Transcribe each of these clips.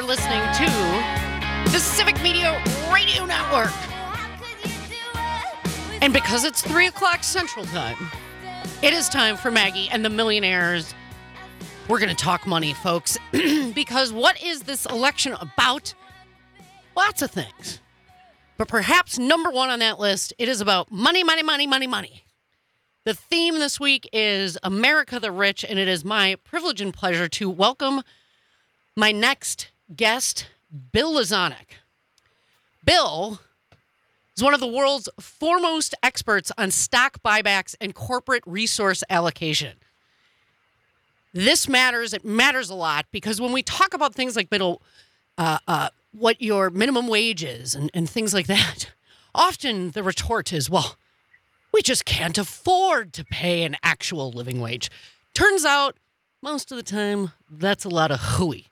listening to the Civic Media Radio Network. And because it's 3 o'clock Central Time, it is time for Maggie and the Millionaires. We're going to talk money, folks, because what is this election about? Lots of things. But perhaps number one on that list, it is about money, money, money, money, money. The theme this week is America the Rich, and it is my privilege and pleasure to welcome my next guest, Bill Lazanik. Bill is one of the world's foremost experts on stock buybacks and corporate resource allocation. This matters. It matters a lot because when we talk about things like what your minimum wage is and things like that, often the retort is, well, we just can't afford to pay an actual living wage. Turns out, most of the time, that's a lot of hooey.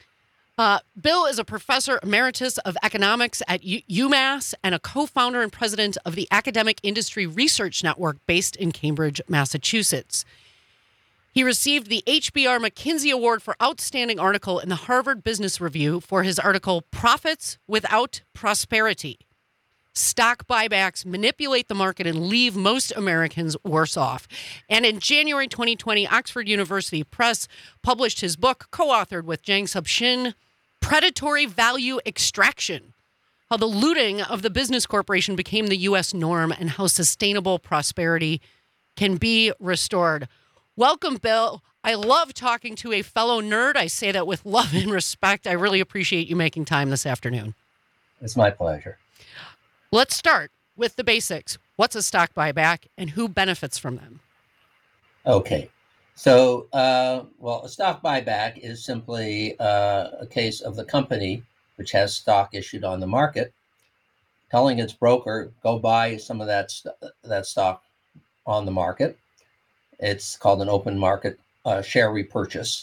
Bill is a professor emeritus of economics at UMass and a co-founder and president of the Academic Industry Research Network based in Cambridge, Massachusetts. He received the HBR McKinsey Award for Outstanding Article in the Harvard Business Review for his article, Profits Without Prosperity. Stock buybacks manipulate the market and leave most Americans worse off. And in January 2020, Oxford University Press published his book, co-authored with Jang-Sub Shin, Predatory Value Extraction: How the Looting of the Business Corporation Became the U.S. Norm and How Sustainable Prosperity Can Be Restored. Welcome, Bill. I love talking to a fellow nerd. I say that with love and respect. I really appreciate you making time this afternoon. It's my pleasure. Let's start with the basics. What's a stock buyback and who benefits from them? Okay. So, a stock buyback is simply a case of the company, which has stock issued on the market, telling its broker, go buy some of that stock on the market. It's called an open market share repurchase.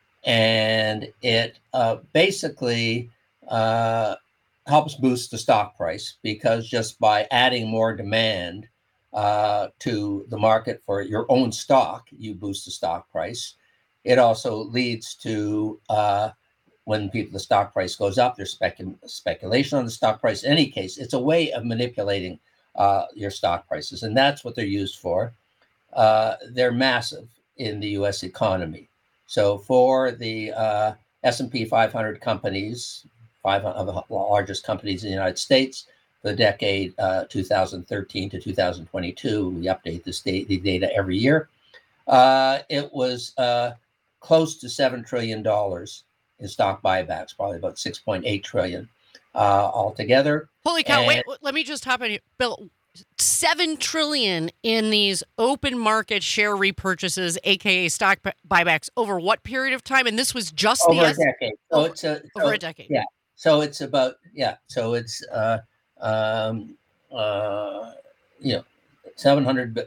And it basically helps boost the stock price because just by adding more demand to the market for your own stock, you boost the stock price. It also leads to when the stock price goes up, there's speculation on the stock price. In any case, it's a way of manipulating your stock prices, and that's what they're used for. They're massive in the U.S. economy. So for the S&P 500 companies, 5 of the largest companies in the United States, for the decade 2013 to 2022, we update the data every year. It was close to $7 trillion in stock buybacks, probably about 6.8 trillion altogether. Holy cow! Wait, let me just hop in here, Bill. $7 trillion in these open market share repurchases, aka stock buybacks, over what period of time? And this was just over a decade. So over a decade. Yeah. So it's about So it's 700.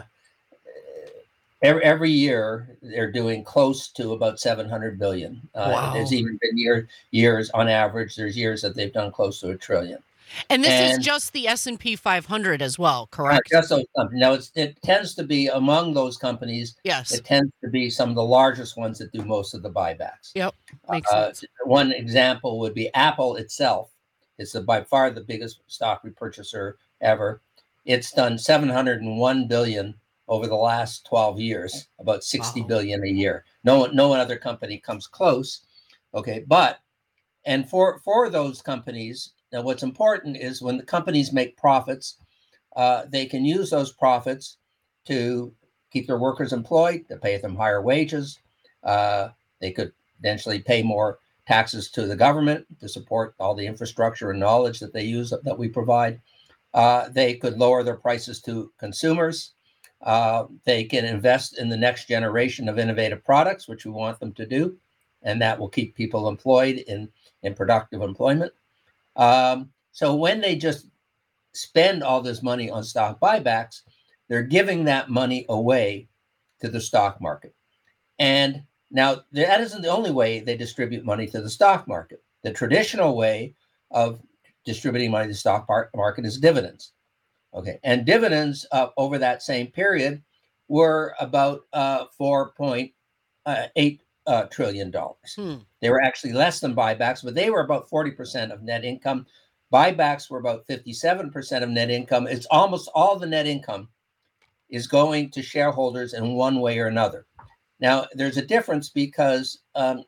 Every year they're doing close to about 700 billion. Wow. There's even been years on average. There's years that they've done close to $1 trillion. And this is just the S&P 500 as well, correct? Just those companies. Now, it tends to be among those companies. Yes. It tends to be some of the largest ones that do most of the buybacks. Yep, makes sense. One example would be Apple itself. It's by far the biggest stock repurchaser ever. It's done 701 billion over the last 12 years, about 60 billion a year. No other company comes close. Okay, and for those companies. Now, what's important is when the companies make profits, they can use those profits to keep their workers employed, to pay them higher wages. They could eventually pay more taxes to the government to support all the infrastructure and knowledge that they use, that we provide. They could lower their prices to consumers. They can invest in the next generation of innovative products, which we want them to do, and that will keep people employed in productive employment. So when they just spend all this money on stock buybacks, they're giving that money away to the stock market. And now that isn't the only way they distribute money to the stock market. The traditional way of distributing money to the stock market is dividends. Okay, and dividends over that same period were about 4.8 trillion. Hmm. They were actually less than buybacks, but they were about 40% of net income. Buybacks were about 57% of net income. It's almost all the net income is going to shareholders in one way or another. Now, there's a difference because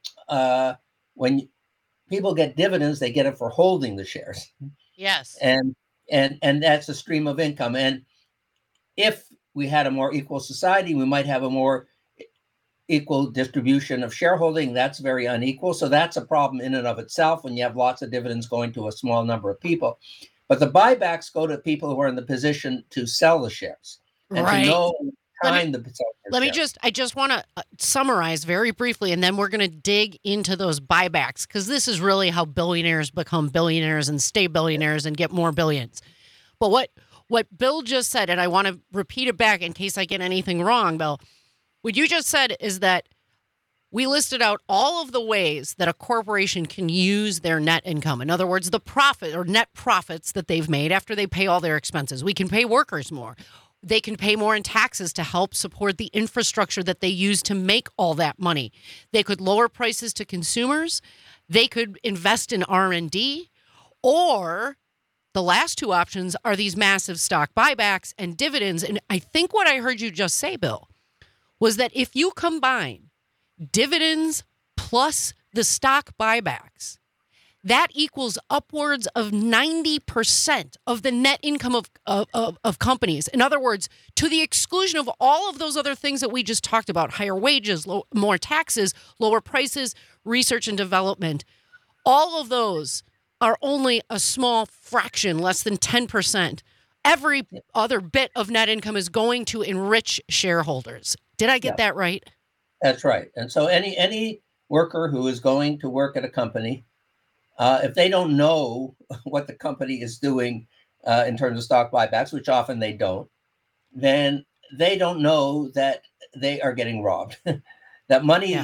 when people get dividends, they get it for holding the shares. Yes. And that's a stream of income. And if we had a more equal society, we might have a more equal distribution of shareholding. That's very unequal. So that's a problem in and of itself when you have lots of dividends going to a small number of people. But the buybacks go to people who are in the position to sell the shares and Right. to know time I just want to summarize very briefly, and then we're going to dig into those buybacks, because this is really how billionaires become billionaires and stay billionaires and get more billions. But what Bill just said, and I want to repeat it back in case I get anything wrong, Bill, what you just said is that we listed out all of the ways that a corporation can use their net income. In other words, the profit or net profits that they've made after they pay all their expenses. We can pay workers more. They can pay more in taxes to help support the infrastructure that they use to make all that money. They could lower prices to consumers. They could invest in R&D. Or the last two options are these massive stock buybacks and dividends. And I think what I heard you just say, Bill, was that if you combine dividends plus the stock buybacks, that equals upwards of 90% of the net income of companies. In other words, to the exclusion of all of those other things that we just talked about, higher wages, more taxes, lower prices, research and development, all of those are only a small fraction, less than 10%. Every other bit of net income is going to enrich shareholders. Did I get that right? That's right. And so any worker who is going to work at a company, if they don't know what the company is doing in terms of stock buybacks, which often they don't, then they don't know that they are getting robbed. That money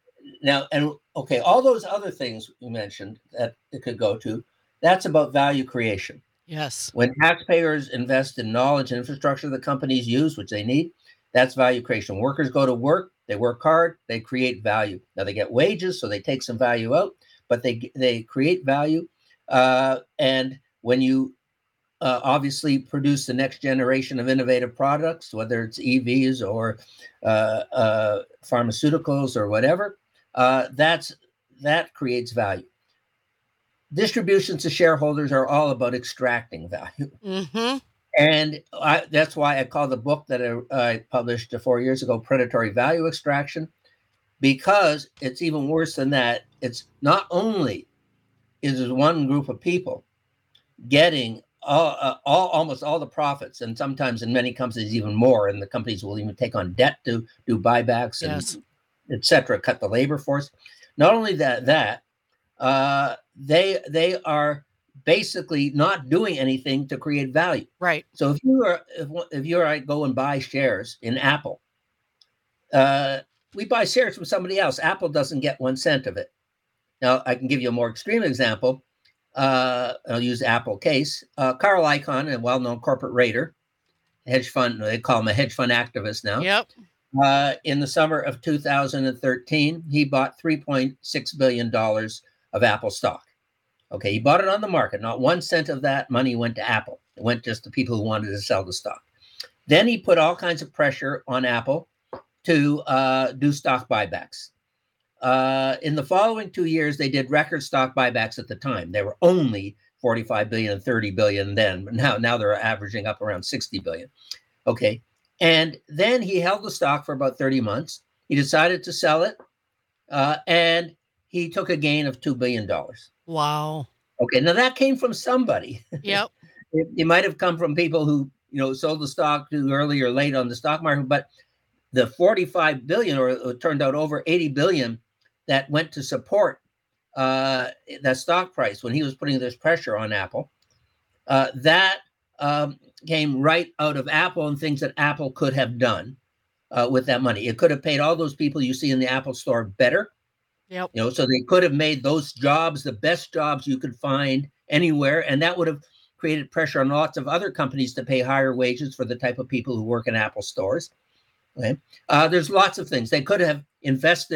okay, all those other things you mentioned that it could go to, that's about value creation. Yes. When taxpayers invest in knowledge and infrastructure the companies use, which they need, that's value creation. Workers go to work, they work hard, they create value. Now they get wages, so they take some value out, but they create value. And when you obviously produce the next generation of innovative products, whether it's EVs or pharmaceuticals or whatever, that creates value. Distributions to shareholders are all about extracting value. Mm-hmm. And that's why I call the book that I published 4 years ago, Predatory Value Extraction, because it's even worse than that. It's not only is one group of people getting almost all the profits, and sometimes in many companies even more, and the companies will even take on debt to do buybacks and et cetera, cut the labor force. Not only that they are basically not doing anything to create value. Right. So if you or I go and buy shares in Apple, we buy shares from somebody else. Apple doesn't get 1 cent of it. Now I can give you a more extreme example. I'll use Apple case. Carl Icahn, a well-known corporate raider, hedge fund, they call him a hedge fund activist now. Yep. In the summer of 2013, he bought $3.6 billion of Apple stock. Okay, he bought it on the market. Not 1 cent of that money went to Apple. It went just to people who wanted to sell the stock. Then he put all kinds of pressure on Apple to do stock buybacks. In the following 2 years, they did record stock buybacks at the time. They were only 45 billion and 30 billion then. But now they're averaging up around 60 billion. Okay. And then he held the stock for about 30 months. He decided to sell it. And he took a gain of $2 billion. Wow. Okay. Now that came from somebody. Yep. It might have come from people who, sold the stock too early or late on the stock market, but the 45 billion, or it turned out over 80 billion that went to support that stock price when he was putting this pressure on Apple, that came right out of Apple and things that Apple could have done with that money. It could have paid all those people you see in the Apple store better. Yep. So they could have made those jobs the best jobs you could find anywhere, and that would have created pressure on lots of other companies to pay higher wages for the type of people who work in Apple stores. Okay. There's lots of things. They could have invested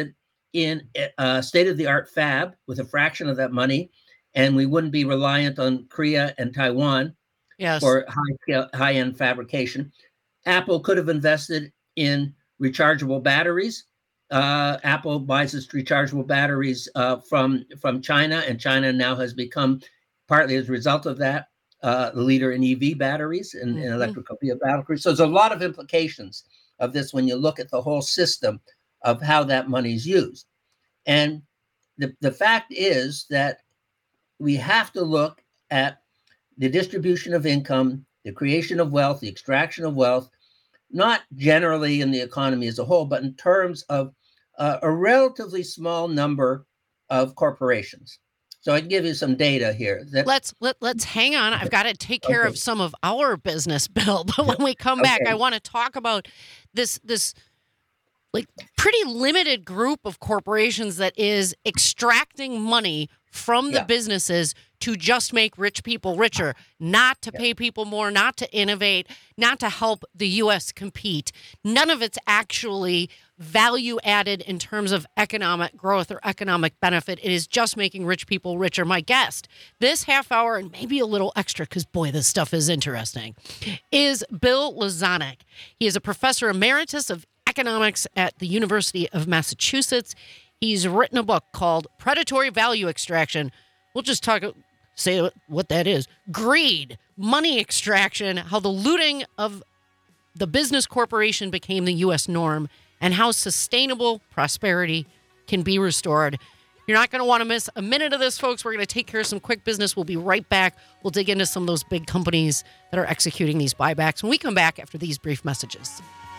in a state-of-the-art fab with a fraction of that money, and we wouldn't be reliant on Korea and Taiwan for high-end fabrication. Apple could have invested in rechargeable batteries. Apple buys its rechargeable batteries from China, and China now has become, partly as a result of that, the leader in EV batteries and electrical vehicle batteries. So there's a lot of implications of this when you look at the whole system of how that money is used. And the fact is that we have to look at the distribution of income, the creation of wealth, the extraction of wealth, not generally in the economy as a whole, but in terms of a relatively small number of corporations. So I can give you some data here. Let's hang on. I've got to take care of some of our business, Bill. But when we come back, I want to talk about this like pretty limited group of corporations that is extracting money from the businesses to just make rich people richer, not to pay people more, not to innovate, not to help the U.S. compete. None of it's actually value added in terms of economic growth or economic benefit. It is just making rich people richer. My guest this half hour, and maybe a little extra because, boy, this stuff is interesting, is Bill Lazonick. He is a professor emeritus of economics at the University of Massachusetts. He's written a book called Predatory Value Extraction. We'll just say what that is. Greed, money extraction, how the looting of the business corporation became the U.S. norm, and how sustainable prosperity can be restored. You're not going to want to miss a minute of this, folks. We're going to take care of some quick business. We'll be right back. We'll dig into some of those big companies that are executing these buybacks when we come back after these brief messages.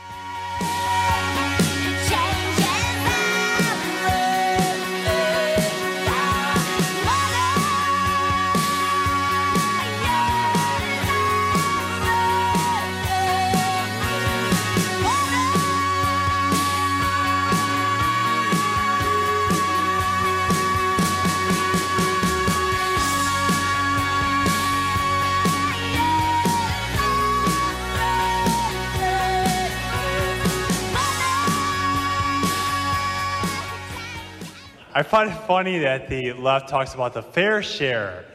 I find it funny that the left talks about the fair share.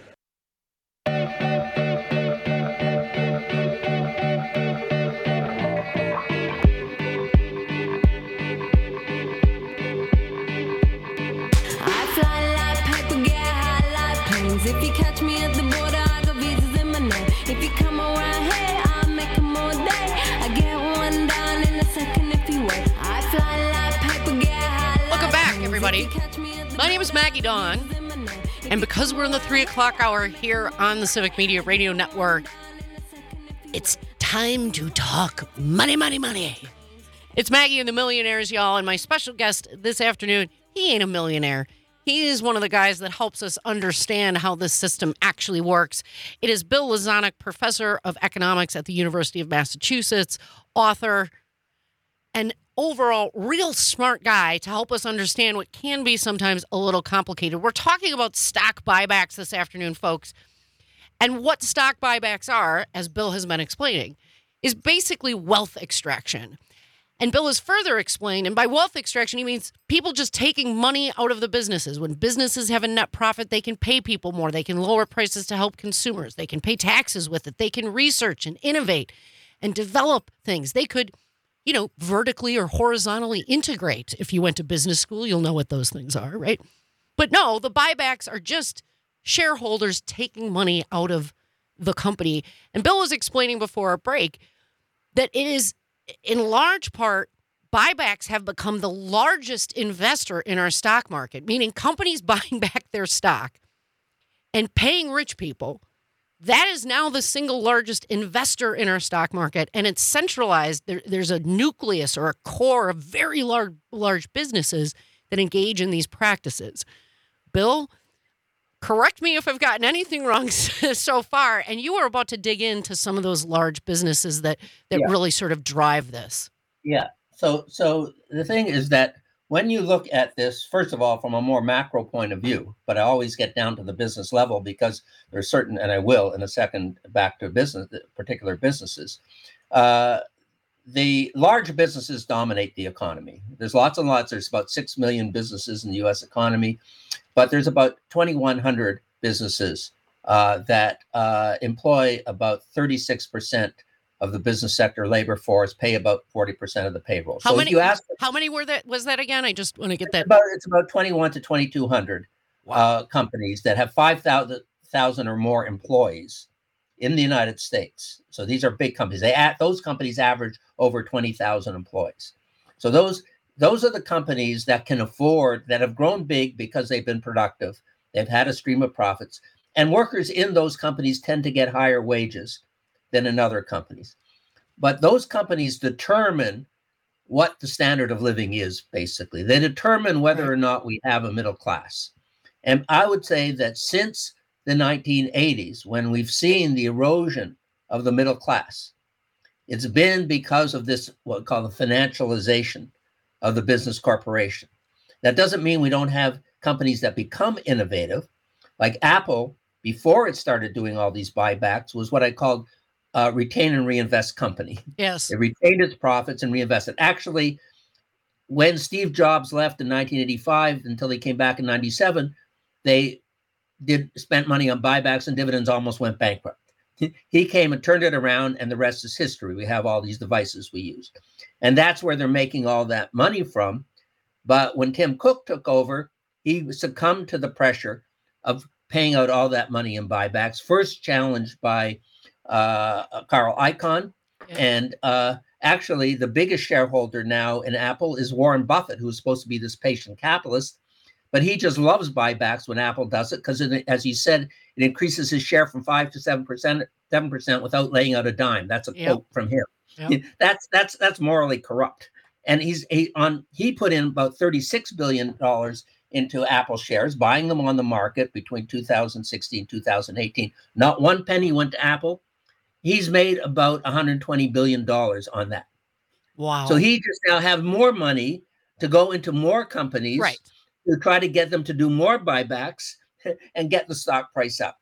If you catch me at the border, I got visas in my name. If you come around here, I'll make them all day. I get one down in a second if you wait. I fly like paper, get high. Welcome back, everybody. My name is Maggie Dawn, and because we're in the 3 o'clock hour here on the Civic Media Radio Network, it's time to talk money, money, money. It's Maggie and the Millionaires, y'all, and my special guest this afternoon, he ain't a millionaire. He is one of the guys that helps us understand how this system actually works. It is Bill Lazonick, professor of economics at the University of Massachusetts, author, and overall real smart guy to help us understand what can be sometimes a little complicated. We're talking about stock buybacks this afternoon, folks. And what stock buybacks are, as Bill has been explaining, is basically wealth extraction. And Bill has further explained, and by wealth extraction, he means people just taking money out of the businesses. When businesses have a net profit, they can pay people more. They can lower prices to help consumers. They can pay taxes with it. They can research and innovate and develop things. They could, vertically or horizontally integrate. If you went to business school, you'll know what those things are, right? But no, the buybacks are just shareholders taking money out of the company. And Bill was explaining before our break that it is, in large part, buybacks have become the largest investor in our stock market, meaning companies buying back their stock and paying rich people. That is now the single largest investor in our stock market, and it's centralized. There's a nucleus or a core of very large businesses that engage in these practices. Bill, correct me if I've gotten anything wrong so far, and you were about to dig into some of those large businesses that really sort of drive this. Yeah. So the thing is that when you look at this, first of all, from a more macro point of view, but I always get down to the business level because there's certain, and I will in a second, back to particular businesses. The the large businesses dominate the economy. There's lots and lots. There's about 6 million businesses in the U.S. economy, but there's about 2,100 businesses that employ about 36% of the business sector labor force, pay about 40% of the payroll. How So many? if you ask, How many was that again? I just want to get that. it's about 21 to 2,200 companies that have 5,000 or more employees in the United States. So these are big companies. Those companies average over 20,000 employees. So those are the companies that can afford, that have grown big because they've been productive. They've had a stream of profits, and workers in those companies tend to get higher wages than in other companies. But those companies determine what the standard of living is, basically. They determine whether or not we have a middle class. And I would say that since the 1980s, when we've seen the erosion of the middle class, it's been because of this, what we call the financialization of the business corporation. That doesn't mean we don't have companies that become innovative. Like Apple, before it started doing all these buybacks, was what I called retain and reinvest company. Yes. It retained its profits and reinvested. Actually, when Steve Jobs left in 1985 until he came back in 97, they spent money on buybacks and dividends, almost went bankrupt. He came and turned it around, and the rest is history. We have all these devices we use. And that's where they're making all that money from. But when Tim Cook took over, he succumbed to the pressure of paying out all that money in buybacks, first challenged by Carl Icahn. Yeah. And actually, the biggest shareholder now in Apple is Warren Buffett, who's supposed to be this patient capitalist. But he just loves buybacks when Apple does it because, as he said, it increases his share from 5 to 7% without laying out a dime. That's a quote from him. Yep. That's morally corrupt. And he put in about $36 billion into Apple shares, buying them on the market between 2016 and 2018. Not one penny went to Apple. He's made about $120 billion on that. Wow. So he just now have more money to go into more companies, right, to try to get them to do more buybacks and get the stock price up.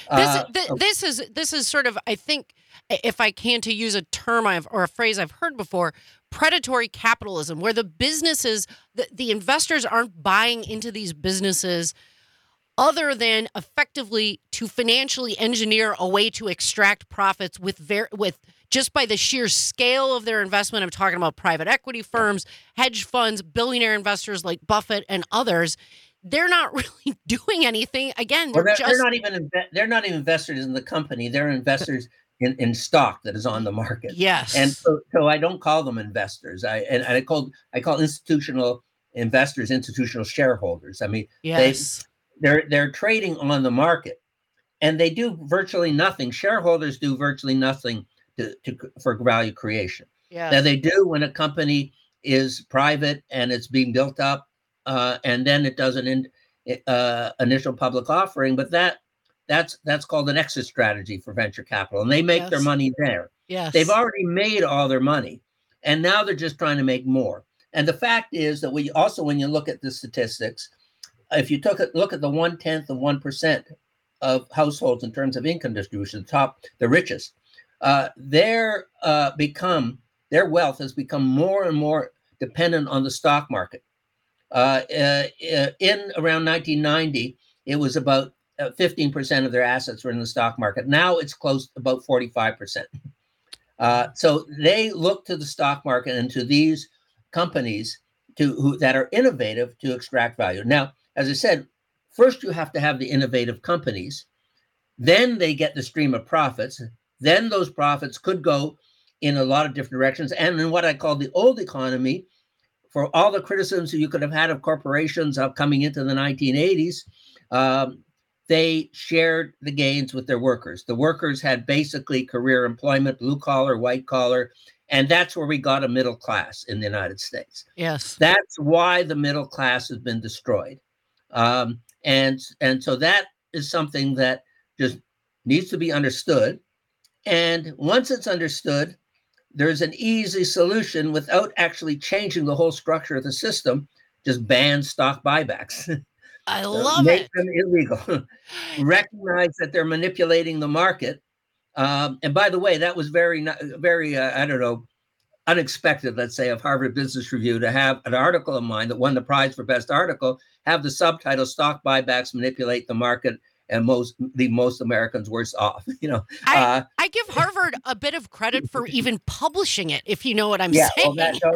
This is sort of, I think, if I can to use a term or a phrase I've heard before, predatory capitalism, where the businesses, the investors aren't buying into these businesses other than effectively to financially engineer a way to extract profits with just by the sheer scale of their investment. I'm talking about private equity firms, hedge funds, billionaire investors like Buffett and others. They're not really doing anything. Again, they're not even investors in the company. They're investors in stock that is on the market. Yes. And so I don't call them investors. I call institutional investors institutional shareholders. I mean, yes. They're trading on the market, and they do virtually nothing. Shareholders do virtually nothing for value creation. Yes. Now they do when a company is private and it's being built up, and then it does an initial public offering. But that's called an exit strategy for venture capital, and they make their money there. Yes. They've already made all their money, and now they're just trying to make more. And the fact is that when you look at the statistics, if you look at the 1/10 of 1% of households in terms of income distribution, the richest, their wealth has become more and more dependent on the stock market. In around 1990, it was about 15% of their assets were in the stock market. Now it's close to about 45%. So they look to the stock market and to these companies that are innovative to extract value. Now, as I said, first you have to have the innovative companies. Then they get the stream of profits. Then those profits could go in a lot of different directions. And in what I call the old economy, for all the criticisms you could have had of corporations coming into the 1980s, they shared the gains with their workers. The workers had basically career employment, blue collar, white collar, and that's where we got a middle class in the United States. Yes. That's why the middle class has been destroyed. And so that is something that just needs to be understood. And once it's understood, there's an easy solution without actually changing the whole structure of the system. Just ban stock buybacks. I love Make it. them illegal. Recognize that they're manipulating the market. And by the way, that was very, I don't know, unexpected, let's say, of Harvard Business Review to have an article of mine that won the prize for best article, have the subtitle "Stock Buybacks Manipulate the Market and leave most Americans worse off." I give Harvard a bit of credit for even publishing it, if you know what I'm yeah, saying.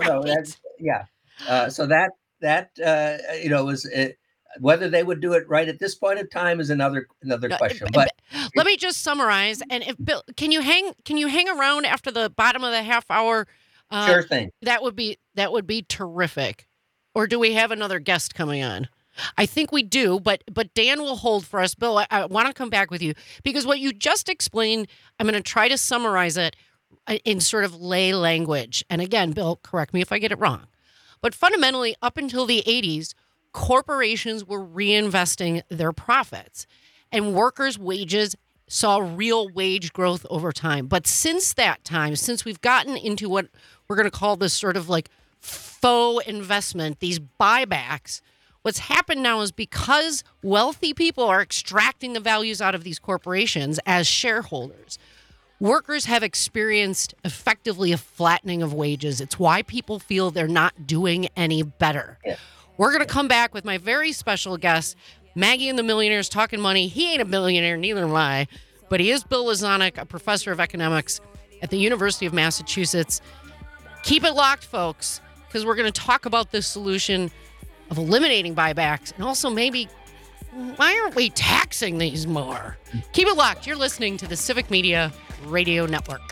So that was whether they would do it right at this point in time is another question. But let me just summarize. And if Bill, can you hang around after the bottom of the half hour? Sure thing. That would be terrific. Or do we have another guest coming on? I think we do, but Dan will hold for us. Bill, I want to come back with you because what you just explained, I'm going to try to summarize it in sort of lay language. And again, Bill, correct me if I get it wrong. But fundamentally, up until the 80s, corporations were reinvesting their profits and workers' wages saw real wage growth over time. But since that time, since we've gotten into what we're going to call this sort of like faux investment, these buybacks, what's happened now is because wealthy people are extracting the values out of these corporations as shareholders, workers have experienced effectively a flattening of wages. It's why people feel they're not doing any better. Yeah. We're going to come back with my very special guest, Maggie and the Millionaires Talking Money. He ain't a millionaire, neither am I, but he is Bill Lazonick, a professor of economics at the University of Massachusetts. Keep it locked, folks, because we're going to talk about this solution of eliminating buybacks and also maybe why aren't we taxing these more? Keep it locked. You're listening to the Civic Media Radio Network.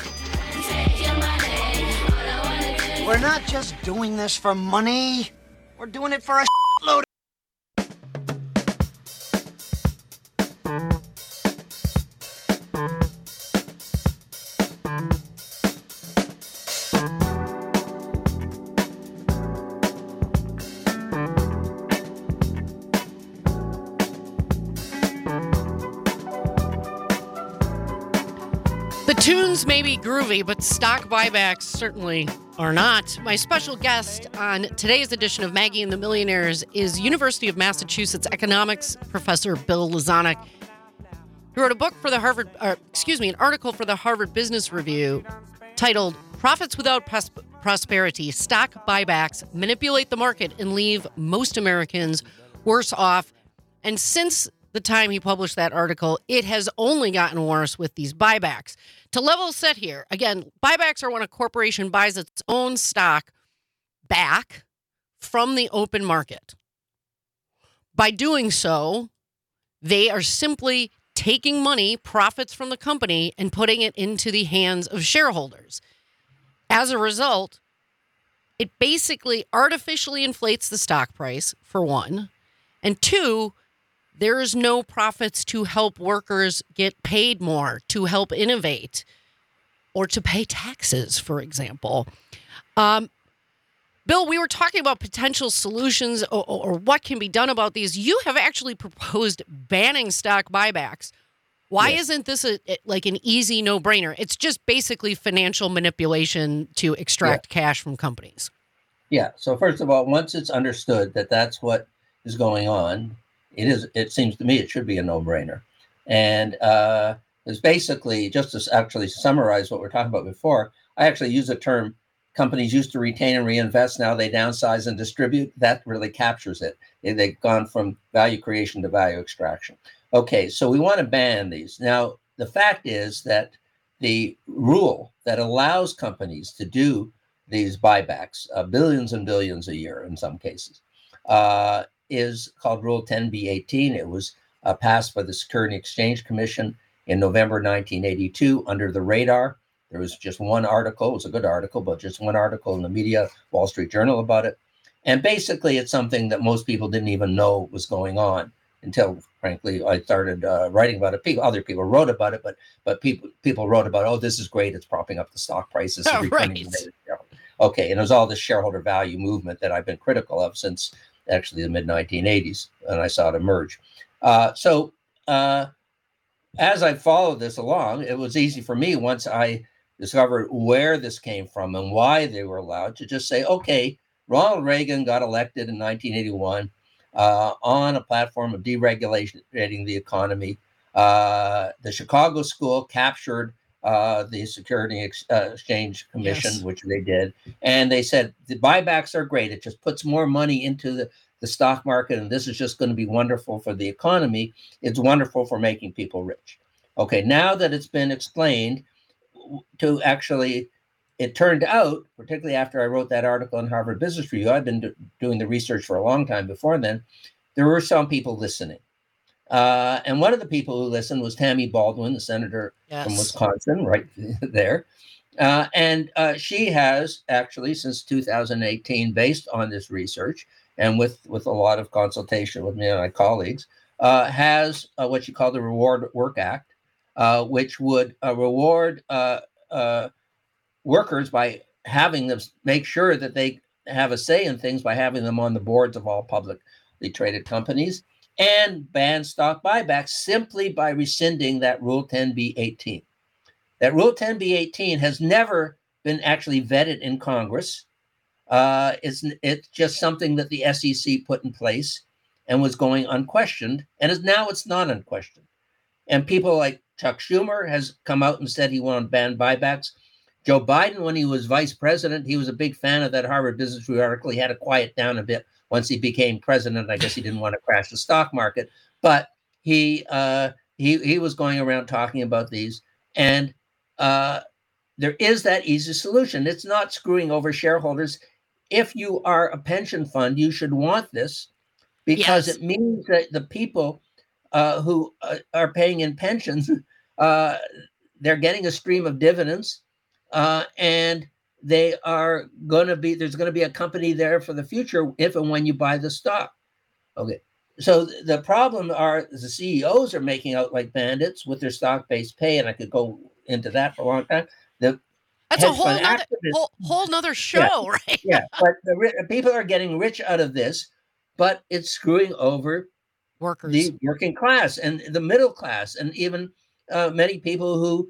We're not just doing this for money. We're doing it for a load. The tunes may be groovy, but stock buybacks certainly are not. My special guest on today's edition of Maggie and the Millionaires is University of Massachusetts economics professor Bill Lazonick. He wrote a book for the an article for the Harvard Business Review titled "Profits Without Prosperity: Stock Buybacks Manipulate the Market and Leave Most Americans Worse Off." And since the time he published that article, it has only gotten worse with these buybacks. To level set here, again, buybacks are when a corporation buys its own stock back from the open market. By doing so, they are simply taking money, profits from the company, and putting it into the hands of shareholders. As a result, it basically artificially inflates the stock price, for one, and two, there is no profits to help workers get paid more, to help innovate, or to pay taxes, for example. Bill, we were talking about potential solutions or what can be done about these. You have actually proposed banning stock buybacks. Why isn't this like an easy no-brainer? It's just basically financial manipulation to extract cash from companies. Yeah. So first of all, once it's understood that that's what is going on, it seems to me it should be a no-brainer. And it's basically, just to actually summarize what we're talking about before, I actually use the term companies used to retain and reinvest, now they downsize and distribute. That really captures it. They've gone from value creation to value extraction. Okay, so we want to ban these. Now, the fact is that the rule that allows companies to do these buybacks, billions and billions a year in some cases, is called Rule 10b-18. It was passed by the Securities and Exchange Commission in November 1982 under the radar. There was just one article. It was a good article, but just one article in the media, Wall Street Journal, about it. And basically, it's something that most people didn't even know was going on until, frankly, I started writing about it. Other people wrote about it, but people wrote about, oh, this is great. It's propping up the stock prices. Right. Okay, and it was all this shareholder value movement that I've been critical of since actually the mid-1980s, and I saw it emerge. So as I followed this along, it was easy for me once I discovered where this came from and why they were allowed to just say, okay, Ronald Reagan got elected in 1981 on a platform of deregulating the economy. The Chicago School captured the Exchange Commission, Yes. which they did. And they said the buybacks are great. It just puts more money into the stock market, and this is just going to be wonderful for the economy. It's wonderful for making people rich. Okay, now that it's been explained to actually, it turned out, particularly after I wrote that article in Harvard Business Review, I've been doing the research for a long time before then, there were some people listening. And one of the people who listened was Tammy Baldwin, the senator from Wisconsin, right there. And she has actually, since 2018, based on this research and with a lot of consultation with me and my colleagues, has what she called the Reward Work Act, which would reward workers by having them make sure that they have a say in things by having them on the boards of all publicly traded companies, and ban stock buybacks simply by rescinding that Rule 10b-18. That Rule 10b-18 has never been actually vetted in Congress. It's just something that the SEC put in place and was going unquestioned, and now it's not unquestioned. And people like Chuck Schumer has come out and said he wanted to ban buybacks. Joe Biden, when he was vice president, he was a big fan of that Harvard Business Review article. He had to quiet down a bit once he became president. I guess he didn't want to crash the stock market, but he was going around talking about these. And there is that easy solution. It's not screwing over shareholders. If you are a pension fund, you should want this because it means that the people who are paying in pensions, they're getting a stream of dividends, and they are going to be, there's going to be a company there for the future if and when you buy the stock. Okay. So the problem are the CEOs are making out like bandits with their stock-based pay, and I could go into that for a long time. That's a whole nother show, right? Yeah, but the people are getting rich out of this, but it's screwing over workers, the working class and the middle class, and even many people who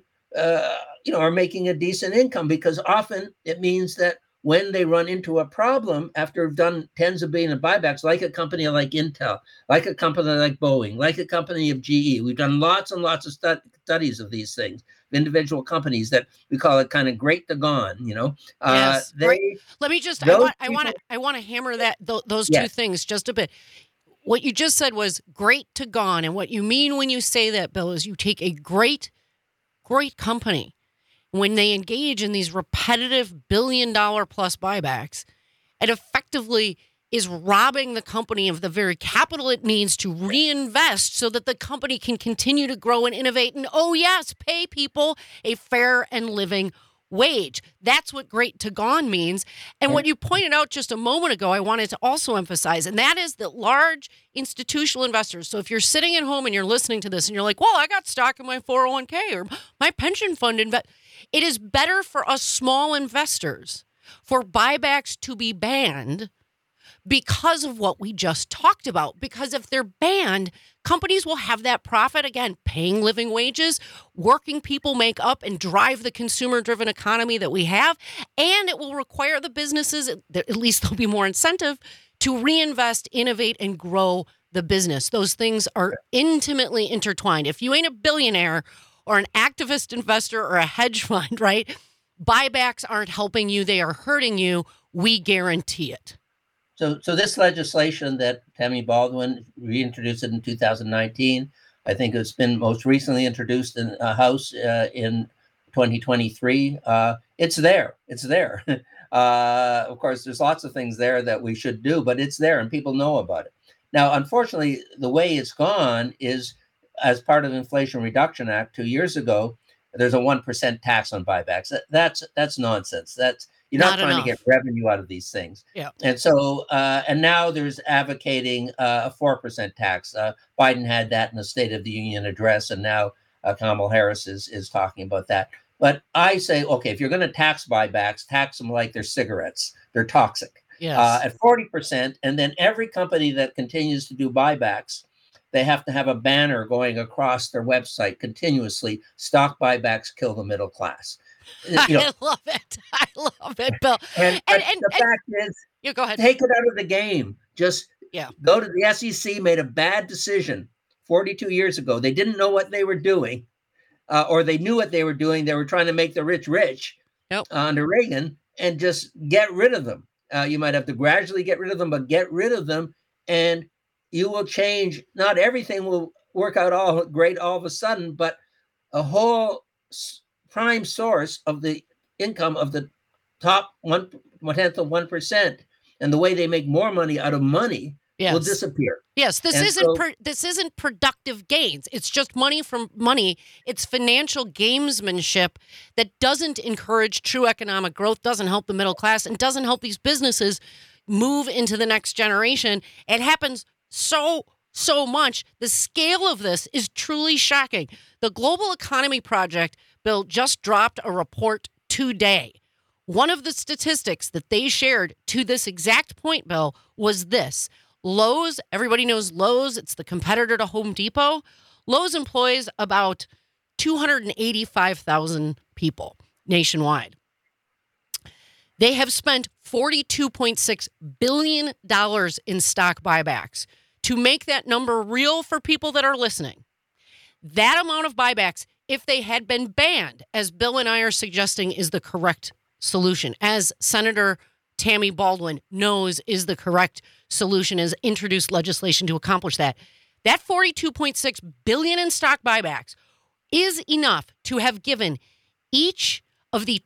are making a decent income, because often it means that when they run into a problem after have done tens of billions of buybacks, like a company like Intel, like a company like Boeing, like a company of GE, we've done lots and lots of studies of these things, individual companies that we call it kind of great to gone, Yes. Let me just, I want to hammer those two things just a bit. What you just said was great to gone. And what you mean when you say that, Bill, is you take a great company, when they engage in these repetitive billion-dollar-plus buybacks, it effectively is robbing the company of the very capital it needs to reinvest so that the company can continue to grow and innovate and, pay people a fair and living wage. That's what great to gone means. And what you pointed out just a moment ago, I wanted to also emphasize, and that is that large institutional investors. So if you're sitting at home and you're listening to this and you're like, well, I got stock in my 401k or my pension fund. It is better for us small investors for buybacks to be banned because of what we just talked about. Because if they're banned, companies will have that profit, again, paying living wages, working people make up and drive the consumer-driven economy that we have, and it will require the businesses, at least there'll be more incentive, to reinvest, innovate, and grow the business. Those things are intimately intertwined. If you ain't a billionaire or an activist investor or a hedge fund, right, buybacks aren't helping you, they are hurting you. We guarantee it. So this legislation that Tammy Baldwin reintroduced it in 2019, I think it's been most recently introduced in a House in 2023. It's there. It's there. Of course, there's lots of things there that we should do, but it's there and people know about it. Now, unfortunately, the way it's gone is as part of the Inflation Reduction Act 2 years ago, there's a 1% tax on buybacks. That's nonsense. You're not trying to get revenue out of these things. Yeah. And so, and now there's advocating a 4% tax. Biden had that in the State of the Union address, and now Kamala Harris is talking about that. But I say, okay, if you're going to tax buybacks, tax them like they're cigarettes. They're toxic. Yes. At 40%, and then every company that continues to do buybacks, they have to have a banner going across their website continuously. Stock buybacks kill the middle class. I love it. I love it, Bill. And the fact is, go ahead. Take it out of the game. Just go to the SEC, made a bad decision 42 years ago. They didn't know what they were doing. or they knew what they were doing. They were trying to make the rich rich under Reagan and just get rid of them. You might have to gradually get rid of them, but get rid of them, and you will change. Not everything will work out all great all of a sudden, but a whole prime source of the income of the top 1/10 and the way they make more money out of money will disappear. Yes, this isn't productive gains. It's just money from money. It's financial gamesmanship that doesn't encourage true economic growth, doesn't help the middle class, and doesn't help these businesses move into the next generation. It happens so much. The scale of this is truly shocking. The Global Economy Project, Bill, just dropped a report today. One of the statistics that they shared to this exact point, Bill, was this. Lowe's, everybody knows Lowe's. It's the competitor to Home Depot. Lowe's employs about 285,000 people nationwide. They have spent $42.6 billion in stock buybacks. To make that number real for people that are listening, that amount of buybacks, if they had been banned, as Bill and I are suggesting is the correct solution, as Senator Tammy Baldwin knows is the correct solution, is introduced legislation to accomplish that. That $42.6 billion in stock buybacks is enough to have given each of the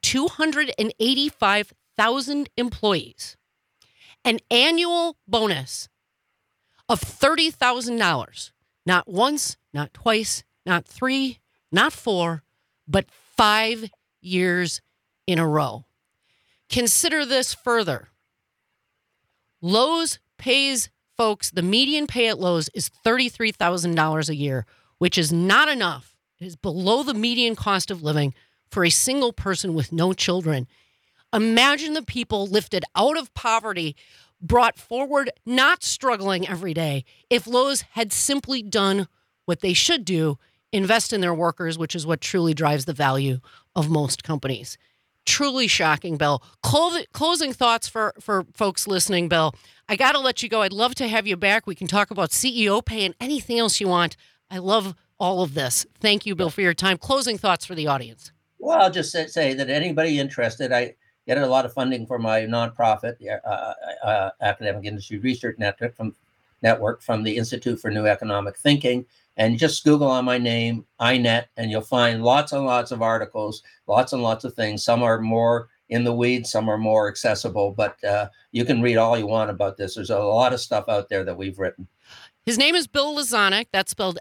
285,000 employees an annual bonus of $30,000. Not once, not twice, not 3, not 4, but 5 years in a row. Consider this further. Lowe's pays folks, the median pay at Lowe's is $33,000 a year, which is not enough. It is below the median cost of living for a single person with no children. Imagine the people lifted out of poverty, brought forward, not struggling every day, if Lowe's had simply done what they should do, invest in their workers, which is what truly drives the value of most companies. Truly shocking, Bill. Closing thoughts for folks listening, Bill. I got to let you go. I'd love to have you back. We can talk about CEO pay and anything else you want. I love all of this. Thank you, Bill, for your time. Closing thoughts for the audience. Well, I'll just say that anybody interested, I get a lot of funding for my nonprofit, Academic Industry Research Network from the Institute for New Economic Thinking. And just Google on my name, INET, and you'll find lots and lots of articles, lots and lots of things. Some are more in the weeds, some are more accessible, but you can read all you want about this. There's a lot of stuff out there that we've written. His name is Bill Lazonick. That's spelled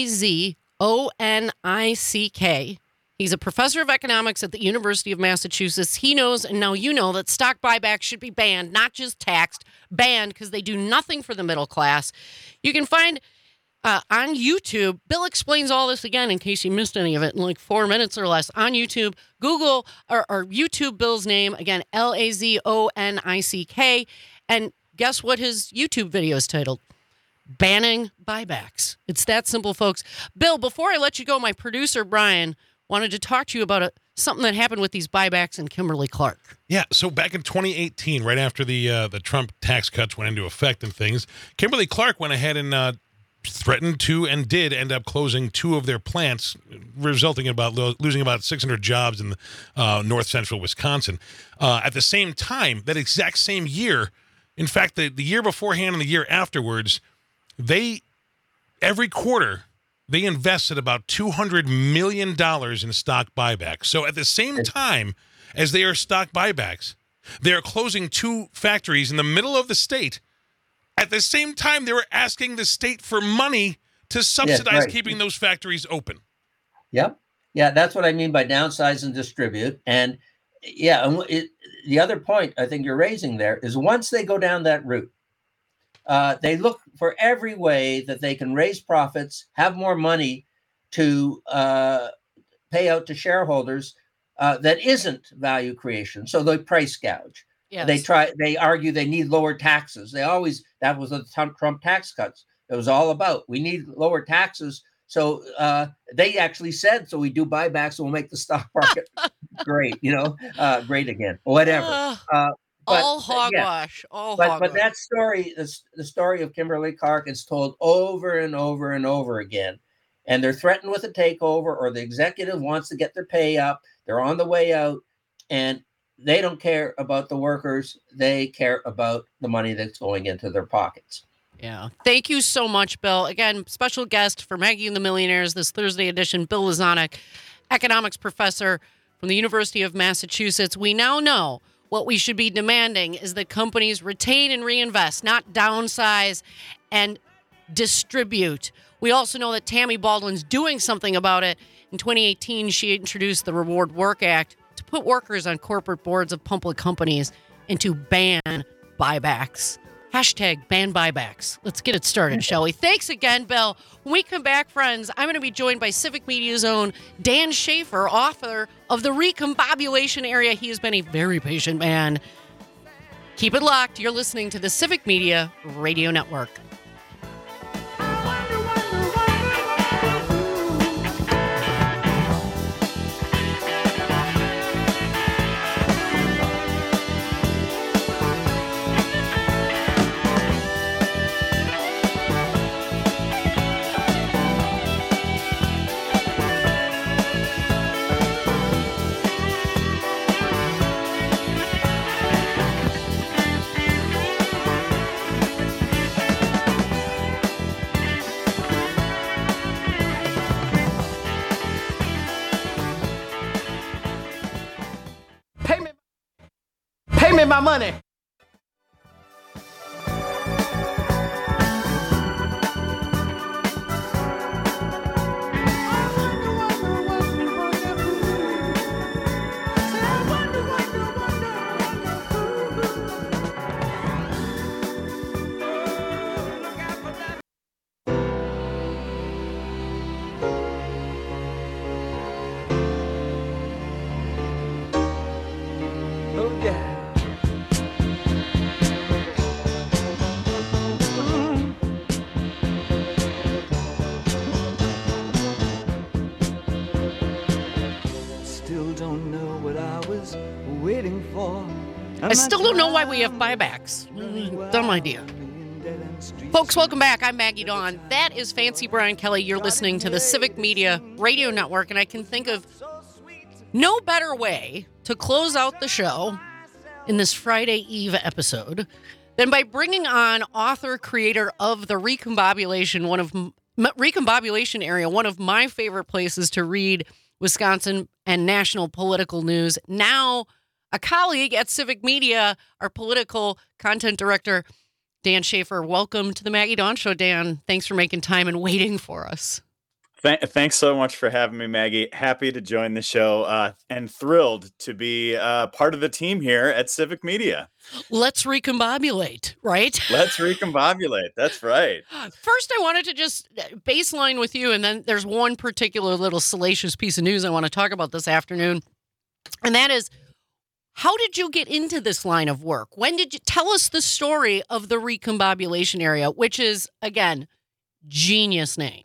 Lazonick. He's a professor of economics at the University of Massachusetts. He knows, and now you know, that stock buybacks should be banned, not just taxed, banned because they do nothing for the middle class. You can find on YouTube, Bill explains all this again in case you missed any of it in like 4 minutes or less. On YouTube, Google or YouTube Bill's name, again, Lazonick. And guess what his YouTube video is titled? Banning buybacks. It's that simple, folks. Bill, before I let you go, my producer, Brian, wanted to talk to you about something that happened with these buybacks in Kimberly-Clark. Yeah, so back in 2018, right after the Trump tax cuts went into effect and things, Kimberly-Clark went ahead and threatened to and did end up closing 2 of their plants, resulting in losing about 600 jobs in north central Wisconsin. At the same time, that exact same year, in fact, the year beforehand and the year afterwards, every quarter, they invested about $200 million in stock buybacks. So at the same time as they are stock buybacks, they are closing 2 factories in the middle of the state. At the same time, they were asking the state for money to subsidize keeping those factories open. Yep. Yeah, that's what I mean by downsize and distribute. And the other point I think you're raising there is once they go down that route, they look for every way that they can raise profits, have more money to pay out to shareholders that isn't value creation. So they price gouge. Yes. They argue they need lower taxes. That was the Trump tax cuts. It was all about, we need lower taxes. So they actually said, so we do buybacks and we'll make the stock market great, great again, whatever. All hogwash. But that story, the story of Kimberly-Clark is told over and over and over again. and they're threatened with a takeover, or the executive wants to get their pay up. They're on the way out, and they don't care about the workers. They care about the money that's going into their pockets. Yeah. Thank you so much, Bill. Again, special guest for Maggie and the Millionaires this Thursday edition, Bill Lazonick, economics professor from the University of Massachusetts. We now know what we should be demanding is that companies retain and reinvest, not downsize and distribute. We also know that Tammy Baldwin's doing something about it. In 2018, she introduced the Reward Work Act to put workers on corporate boards of public companies and to ban buybacks. Hashtag ban buybacks. Let's get it started, shall we? Thanks again, Bill. When we come back, friends, I'm going to be joined by Civic Media's own Dan Schaefer, author of The Recombobulation Area. He has been a very patient man. Keep it locked. You're listening to the Civic Media Radio Network. Pay me my money. I still don't know why we have buybacks. Dumb idea. Folks, welcome back. I'm Maggie Dawn. That is Fancy Brian Kelly. You're listening to the Civic Media Radio Network, and I can think of no better way to close out the show in this Friday Eve episode than by bringing on author, creator of the Recombobulation Area, one of my favorite places to read Wisconsin and national political news. Now, a colleague at Civic Media, our political content director, Dan Schaefer. Welcome to the Maggie Dawn Show, Dan. Thanks for making time and waiting for us. Thanks so much for having me, Maggie. Happy to join the show and thrilled to be part of the team here at Civic Media. Let's recombobulate, right? Let's recombobulate. That's right. First, I wanted to just baseline with you, and then there's one particular little salacious piece of news I want to talk about this afternoon, and that is, how did you get into this line of work? When did you tell us the story of the Recombobulation Area, which is, again, genius name?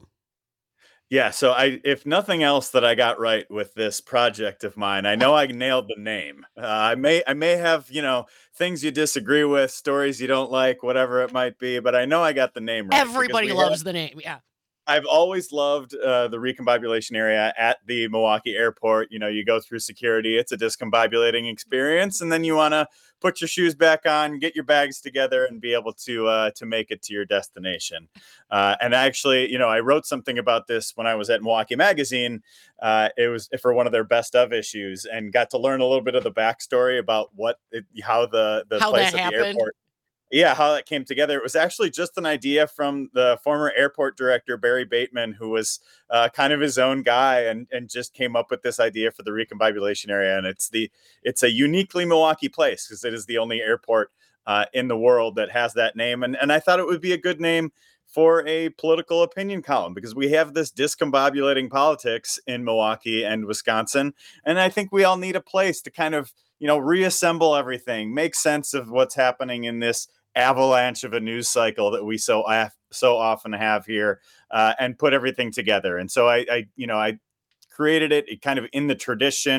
Yeah, so if nothing else that I got right with this project of mine, I know I nailed the name. I may have, things you disagree with, stories you don't like, whatever it might be, but I know I got the name right. Everybody loves the name, yeah. I've always loved the recombobulation area at the Milwaukee airport. You go through security. It's a discombobulating experience. And then you want to put your shoes back on, get your bags together, and be able to make it to your destination. And actually, I wrote something about this when I was at Milwaukee Magazine. It was for one of their best of issues, and got to learn a little bit of the backstory about how the place at the airport. Yeah, how that came together. It was actually just an idea from the former airport director, Barry Bateman, who was kind of his own guy and just came up with this idea for the recombobulation area. And it's a uniquely Milwaukee place because it is the only airport in the world that has that name. And I thought it would be a good name for a political opinion column because we have this discombobulating politics in Milwaukee and Wisconsin. And I think we all need a place to kind of, reassemble everything, make sense of what's happening in this avalanche of a news cycle that we so often have here, and put everything together. And so I created it kind of in the tradition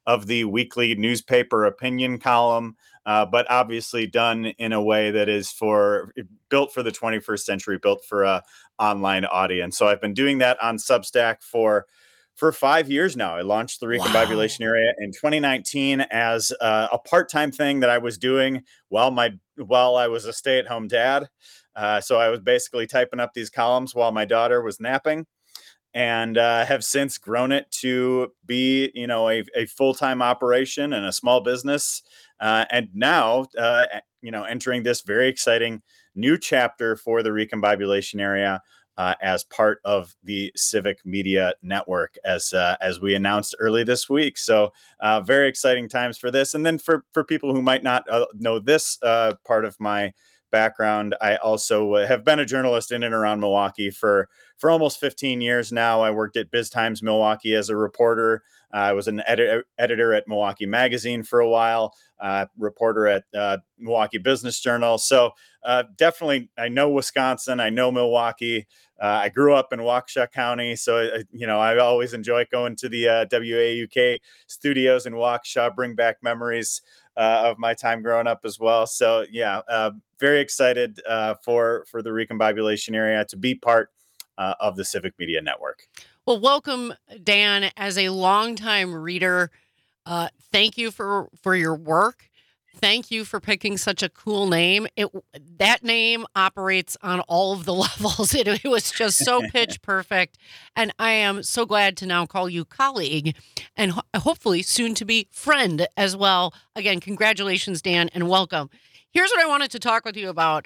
of the weekly newspaper opinion column, but obviously done in a way that is built for the 21st century, built for a online audience. So I've been doing that on Substack for 5 years now. I launched the Recombobulation Area in 2019 as a part-time thing that I was doing while I was a stay-at-home dad. So I was basically typing up these columns while my daughter was napping, and have since grown it to be, a full-time operation and a small business. And now, entering this very exciting new chapter for the Recombobulation Area as part of the Civic Media Network, as we announced early this week. So very exciting times for this. And then for people who might not know this part of my background, I also have been a journalist in and around Milwaukee for almost 15 years now. I worked at Biz Times Milwaukee as a reporter. I was an editor at Milwaukee Magazine for a while, reporter at Milwaukee Business Journal. So definitely, I know Wisconsin. I know Milwaukee. I grew up in Waukesha County. So, I always enjoy going to the WAUK studios in Waukesha, bring back memories of my time growing up as well. So, very excited for the Recombobulation Area to be part of the Civic Media Network. Well, welcome, Dan, as a longtime reader. Thank you for your work. Thank you for picking such a cool name. That name operates on all of the levels. It was just so pitch perfect. And I am so glad to now call you colleague and hopefully soon to be friend as well. Again, congratulations, Dan, and welcome. Here's what I wanted to talk with you about.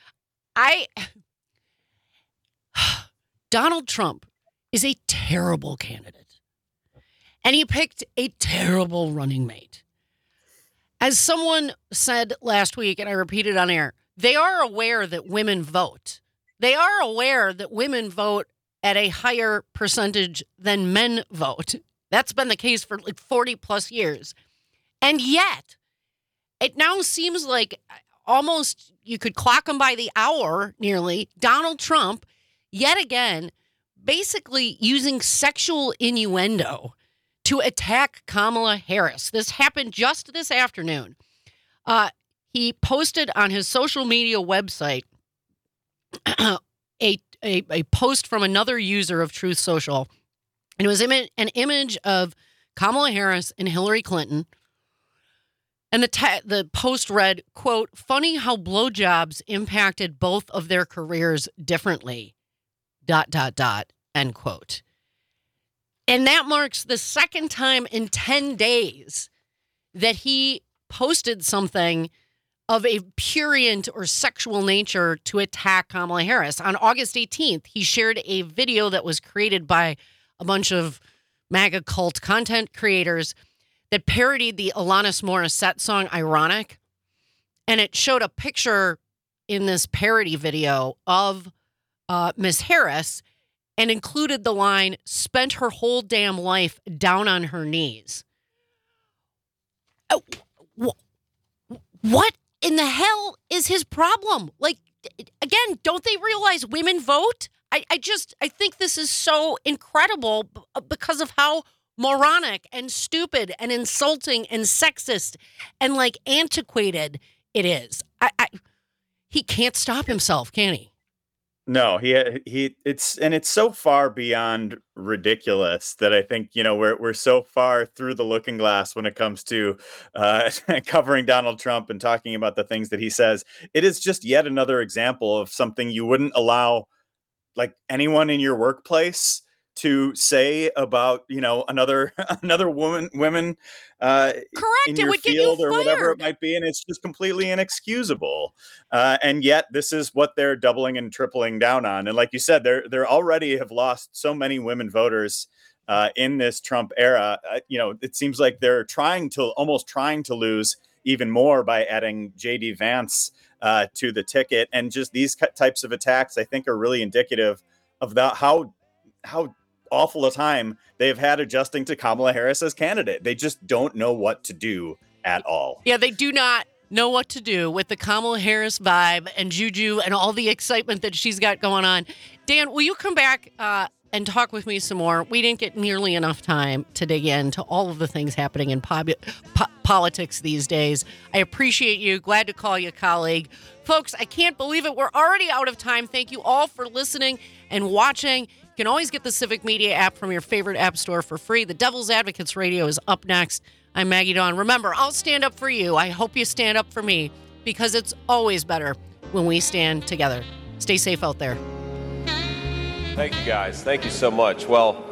Donald Trump is a terrible candidate, and he picked a terrible running mate. As someone said last week, and I repeated on air, they are aware that women vote. They are aware that women vote at a higher percentage than men vote. That's been the case for like 40 plus years. And yet, it now seems like almost you could clock them by the hour nearly. Donald Trump, yet again, basically using sexual innuendo to attack Kamala Harris. This happened just this afternoon. He posted on his social media website a post from another user of Truth Social. And it was an image of Kamala Harris and Hillary Clinton. And the post read, quote, "Funny how blowjobs impacted both of their careers differently, ... end quote. And that marks the second time in 10 days that he posted something of a prurient or sexual nature to attack Kamala Harris. On August 18th, he shared a video that was created by a bunch of MAGA cult content creators that parodied the Alanis Morissette song Ironic. And it showed a picture in this parody video of Miss Harris and included the line, "Spent her whole damn life down on her knees." What in the hell is his problem? Like, again, don't they realize women vote? I think this is so incredible because of how moronic and stupid and insulting and sexist and like antiquated it is. He can't stop himself, can he? No, it's so far beyond ridiculous that I think, we're so far through the looking glass when it comes to covering Donald Trump and talking about the things that he says. It is just yet another example of something you wouldn't allow like anyone in your workplace to say about, another women correct, in it your would get field you or whatever fired. it might be, and it's just completely inexcusable. And yet, this is what they're doubling and tripling down on. And like you said, they're already have lost so many women voters in this Trump era. It seems like they're almost trying to lose even more by adding JD Vance to the ticket. And just these types of attacks, I think, are really indicative of how awful a time they've had adjusting to Kamala Harris as candidate. They just don't know what to do at all. Yeah, they do not know what to do with the Kamala Harris vibe and juju and all the excitement that she's got going on. Dan, will you come back and talk with me some more. We didn't get nearly enough time to dig into all of the things happening in politics these days. I appreciate you. Glad to call you a colleague. Folks, I can't believe it. We're already out of time. Thank you all for listening and watching. You can always get the Civic Media app from your favorite app store for free. The Devil's Advocates Radio is up next. I'm Maggie Dawn. Remember, I'll stand up for you. I hope you stand up for me, because it's always better when we stand together. Stay safe out there. Thank you, guys. Thank you so much. Well,